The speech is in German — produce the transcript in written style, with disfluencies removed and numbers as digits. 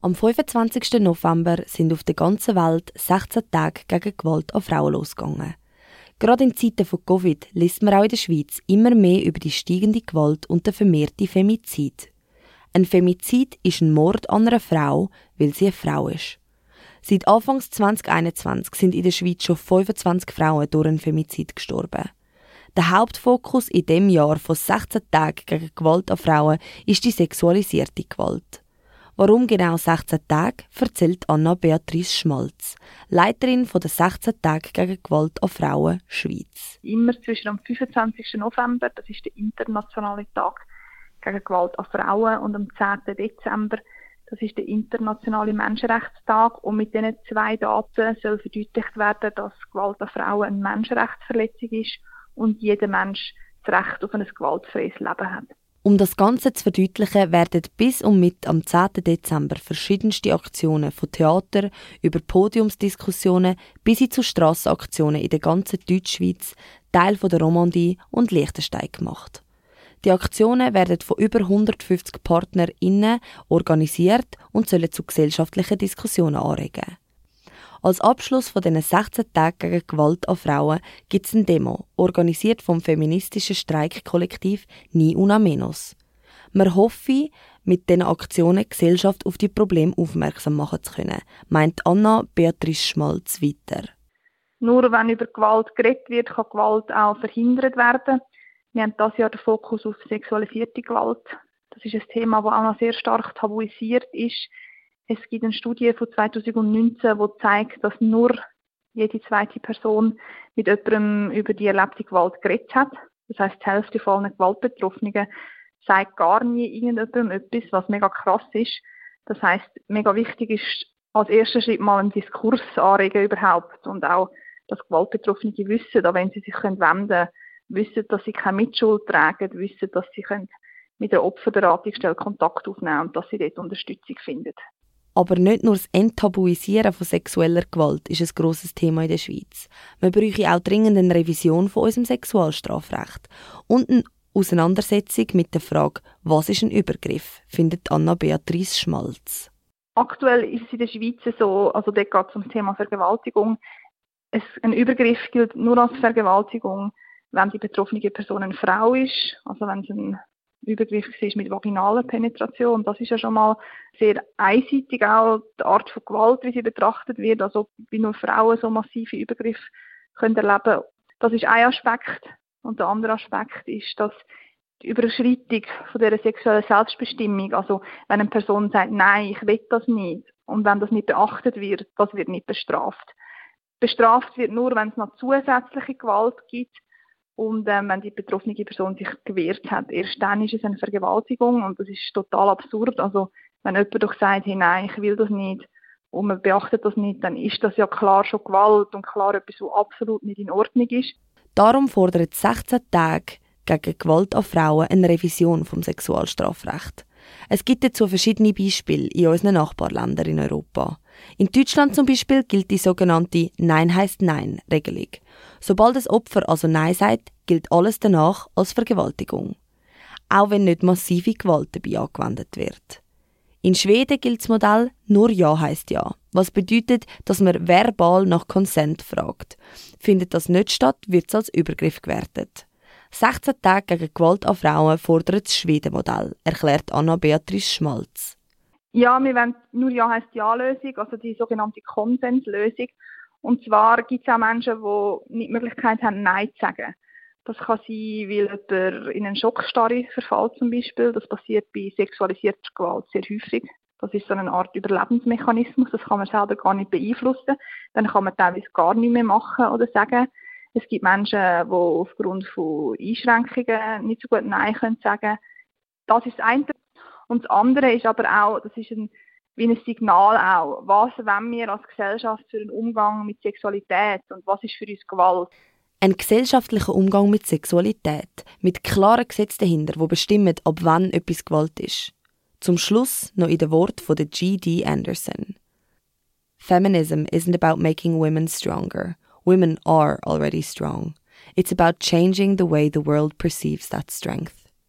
Am 25. November sind auf der ganzen Welt 16 Tage gegen Gewalt an Frauen losgegangen. Gerade in Zeiten von Covid liest man auch in der Schweiz immer mehr über die steigende Gewalt und den vermehrten Femizid. Ein Femizid ist ein Mord an einer Frau, weil sie eine Frau ist. Seit Anfang 2021 sind in der Schweiz schon 25 Frauen durch einen Femizid gestorben. Der Hauptfokus in diesem Jahr von 16 Tagen gegen Gewalt an Frauen ist die sexualisierte Gewalt. Warum genau 16 Tage, erzählt Anna-Beatrice Schmalz, Leiterin der 16 Tage gegen Gewalt an Frauen Schweiz. Immer zwischen am 25. November, das ist der internationale Tag gegen Gewalt an Frauen, und am 10. Dezember, das ist der internationale Menschenrechtstag. Und mit diesen 2 Daten soll verdeutlicht werden, dass Gewalt an Frauen eine Menschenrechtsverletzung ist und jeder Mensch das Recht auf ein gewaltfreies Leben hat. Um das Ganze zu verdeutlichen, werden bis und mit am 10. Dezember verschiedenste Aktionen von Theater über Podiumsdiskussionen bis hin zu Strassenaktionen in der ganzen Deutschschweiz, Teil der Romandie und Liechtenstein gemacht. Die Aktionen werden von über 150 PartnerInnen organisiert und sollen zu gesellschaftlichen Diskussionen anregen. Als Abschluss von diesen 16 Tagen gegen Gewalt an Frauen gibt es eine Demo, organisiert vom feministischen Streikkollektiv Ni Una Menos. Wir hoffen, mit diesen Aktionen die Gesellschaft auf die Probleme aufmerksam machen zu können, meint Anna-Beatrice Schmalz weiter. Nur wenn über Gewalt geredet wird, kann Gewalt auch verhindert werden. Wir haben dieses Jahr den Fokus auf sexualisierte Gewalt. Das ist ein Thema, das auch noch sehr stark tabuisiert ist. Es gibt eine Studie von 2019, die zeigt, dass nur jede zweite Person mit jemandem über die erlebte Gewalt geredet hat. Das heisst, die Hälfte von allen Gewaltbetroffenen sagt gar nie irgendjemandem etwas, was mega krass ist. Das heisst, mega wichtig ist als erster Schritt mal einen Diskurs anregen überhaupt, und auch, dass Gewaltbetroffene wissen, auch wenn sie sich wenden können, wissen, dass sie keine Mitschuld tragen, wissen, dass sie mit der Opferberatungsstelle Kontakt aufnehmen können und dass sie dort Unterstützung finden. Aber nicht nur das Enttabuisieren von sexueller Gewalt ist ein grosses Thema in der Schweiz. Wir brauchen auch dringend eine Revision von unserem Sexualstrafrecht und eine Auseinandersetzung mit der Frage, was ist ein Übergriff, findet Anna-Beatrice Schmalz. Aktuell ist es in der Schweiz so, also dort geht es um das Thema Vergewaltigung. Ein Übergriff gilt nur als Vergewaltigung, wenn die betroffene Person eine Frau ist, also wenn es ein Übergriff ist mit vaginaler Penetration. Das ist ja schon mal sehr einseitig auch die Art von Gewalt, wie sie betrachtet wird, also wie nur Frauen so massive Übergriffe können erleben. Das ist ein Aspekt. Und der andere Aspekt ist, dass die Überschreitung von dieser sexuellen Selbstbestimmung, also wenn eine Person sagt, nein, ich will das nicht, und wenn das nicht beachtet wird, das wird nicht bestraft. Bestraft wird nur, wenn es noch zusätzliche Gewalt gibt, und wenn die betroffene Person sich gewehrt hat. Erst dann ist es eine Vergewaltigung, und das ist total absurd. Also wenn jemand doch sagt, hey, nein, ich will das nicht, und man beachtet das nicht, dann ist das ja klar schon Gewalt und klar etwas, was absolut nicht in Ordnung ist. Darum fordert 16 Tage gegen Gewalt an Frauen eine Revision vom Sexualstrafrecht. Es gibt dazu verschiedene Beispiele in unseren Nachbarländern in Europa. In Deutschland zum Beispiel gilt die sogenannte Nein heisst Nein-Regelung. Sobald das Opfer also Nein sagt, gilt alles danach als Vergewaltigung. Auch wenn nicht massive Gewalt dabei angewendet wird. In Schweden gilt das Modell «Nur Ja heisst Ja», was bedeutet, dass man verbal nach Consent fragt. Findet das nicht statt, wird es als Übergriff gewertet. 16 Tage gegen Gewalt an Frauen fordert das Schweden-Modell, erklärt Anna-Beatrice Schmalz. Ja, wir wollen «Nur Ja heisst Ja»-Lösung, also die sogenannte Konsenslösung. Und zwar gibt es auch Menschen, die nicht die Möglichkeit haben, Nein zu sagen. Das kann sein, weil jemand in eine Schockstarre verfällt zum Beispiel. Das passiert bei sexualisierter Gewalt sehr häufig. Das ist so eine Art Überlebensmechanismus, das kann man selber gar nicht beeinflussen. Dann kann man teilweise gar nicht mehr machen oder sagen. Es gibt Menschen, die aufgrund von Einschränkungen nicht so gut Nein können sagen. Das ist das eine. Und das andere ist aber auch, das ist wie ein Signal auch. Was wollen wir als Gesellschaft für einen Umgang mit Sexualität und was ist für uns Gewalt? Ein gesellschaftlicher Umgang mit Sexualität, mit klaren Gesetzen dahinter, die bestimmen, ab wann etwas Gewalt ist. Zum Schluss noch in den Worten von G.D. Anderson. Feminism isn't about making women stronger. Women are already strong. It's about changing the way the world perceives that strength.